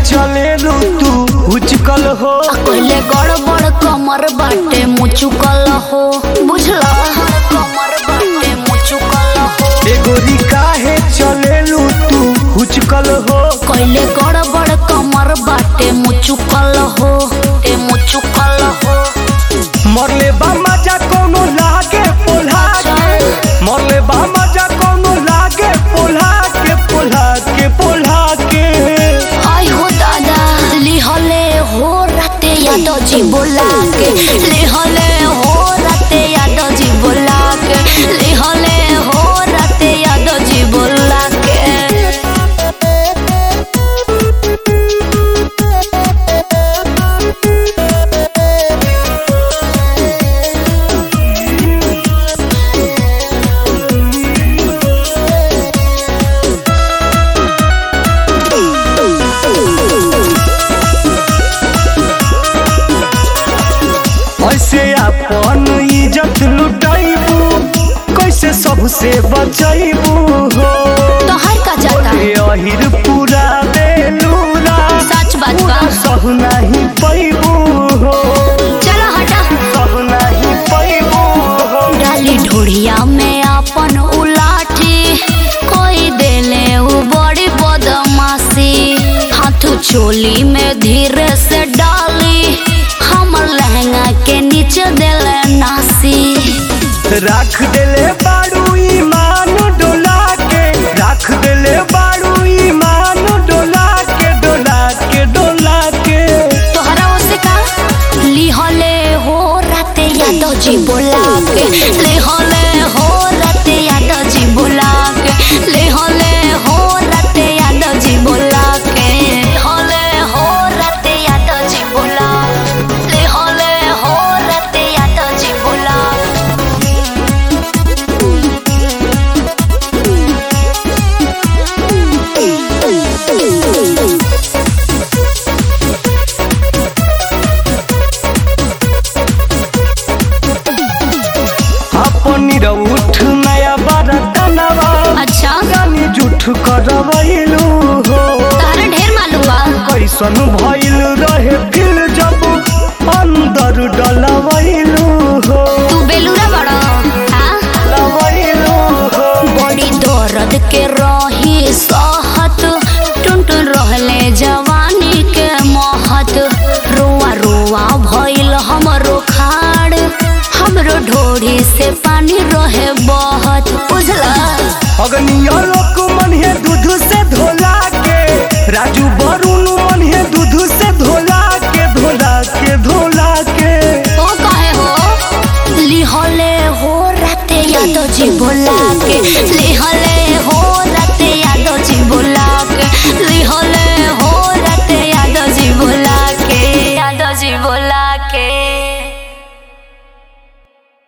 चले तू उचकल हो। पहले गड़बड़ कमर बाटे मुचुकल हो, बुझला कमर बाटे मुचुकल हो। एगोरी काहे चले तू उचकल हो। पहले गड़बड़ कमर बाटे मुचुकल हो, ते मुचुकल हो। मरले बा मजा कोनो लागे पोल्हा के, मरले बा मजा कोनो लागे पोल्हा के, पोल्हा के, पोल्हा के। आई हो दादा लिहले हो राते याद जी बोला के, लिहले हो राते याद जी बोला के, लिहले हो राते याद जी बोला के। ऐसे अपन इज्जत लुटाइबू, कैसे सबसे बचाइबू हो। तो हर का जाता अहिर पूरा बेलूरा, सच बात बा। सह नहीं पैबू हो, चलो हटा सह नहीं पैबू हो। डाली ढोढ़िया में अपन उलाठी, कोई देले उ बड़ी बदमाशी। हाथ चोली में धीरे से डाली, हमर लहंगा के नीचे देले नासी। राख देले बारू ईमान डोला के, राख देले बारू ईमान डोला के, डोला के, डोला के। तोहरा ओसे का लिहले हो राते याद जी बोला के, लिहले हो राते याद जी बोला के, लिहले हो राते याद जी बोला के, लिहले हो राते याद जी बोला, लिहले हो राते याद जी बोला। अपनी उठ नया बरतनवा, अच्छा गानी जुठ करवैलू हो। तारा ढेर मालूम बा। कैसन भइल रहे फिर जब अंदर डलवैलू हो, तू बेलूरा बड़ा हाँ? डलवैलू हो। बड़ी दर्द के रही सहत, टुनटुन रहले जवानी के महत। रोआ रोआ भइल हमरो खाड़, हमरो ढोढ़ी से पानी रहे बहत, बुझला। अगनिया लोक मन है दूध से धोला के, राजू वरुण मन है दूध से धोला के, धोला के, धोला के। ओ कहे हो लिहले हो राते याद जी बोला के, लिहले